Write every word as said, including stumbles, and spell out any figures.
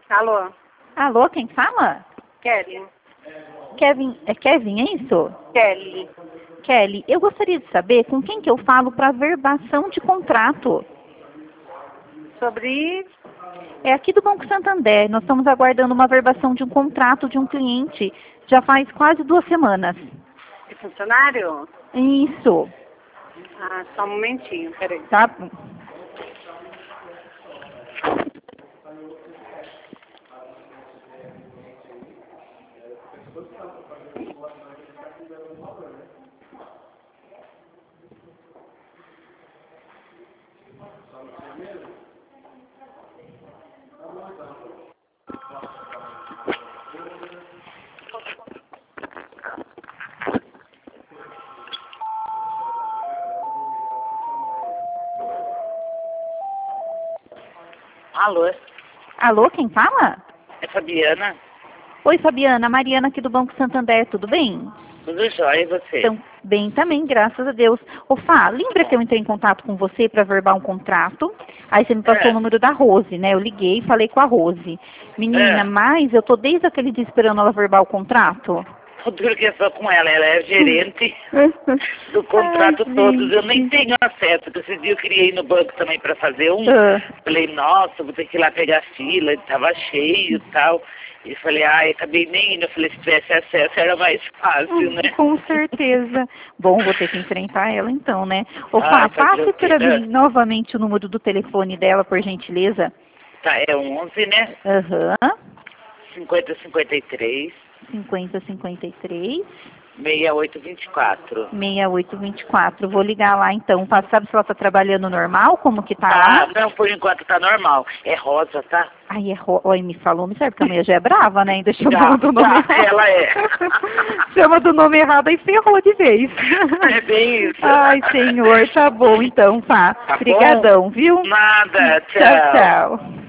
Alô? Alô, quem fala? Kelly. Kevin, é Kevin, é isso? Kelly. Kelly, eu gostaria de saber com quem que eu falo para verbação de contrato. Sobre É aqui do Banco Santander. Nós estamos aguardando uma verbação de um contrato de um cliente já faz quase duas semanas. de funcionário? Isso. Ah, só um momentinho, peraí. Tá? Alô, Alô, quem fala? é Fabiana? Oi, Fabiana. Mariana aqui do Banco Santander. Tudo bem? Tudo jóia, e você? Então, bem também, graças a Deus. Ô, Fá, lembra que eu entrei em contato com você para verbar um contrato? Aí você me passou É. o número da Rose, né? Eu liguei e falei com a Rose. Menina, É. mas eu tô desde aquele dia esperando ela verbar o contrato. Porque só com ela, ela é gerente do contrato Ai, todo. Eu nem gente. tenho acesso, porque esse dia eu queria ir no banco também para fazer um. Ah. Falei, nossa, vou ter que ir lá pegar a fila, estava cheio e tal. E falei, ai, acabei nem indo. Eu falei, se tivesse acesso era mais fácil, né? Com certeza. Bom, vou ter que enfrentar ela então, né? Ô, Fá, Ai, fazer passe o quê? para É. mim novamente o número do telefone dela, por gentileza. Tá, é onze, né? Aham. cinquenta, cinquenta e três, cinquenta, cinquenta e três. sessenta e oito, vinte e quatro. sessenta e oito vinte e quatro. Vou ligar lá então. Fá, sabe se ela tá trabalhando normal? Como que tá Ah, lá? não, por enquanto tá normal. É rosa, tá? Ai, é ro... Oi, me falou, me serve, porque a mulher já é brava, né? Ainda Já, chamou do nome já, errado. ela é. Chama do nome errado e ferrou de vez. É bem isso. Ai, senhor, tá bom então, Fá. Tá bom? Obrigadão, viu? Nada, Tchau, tchau.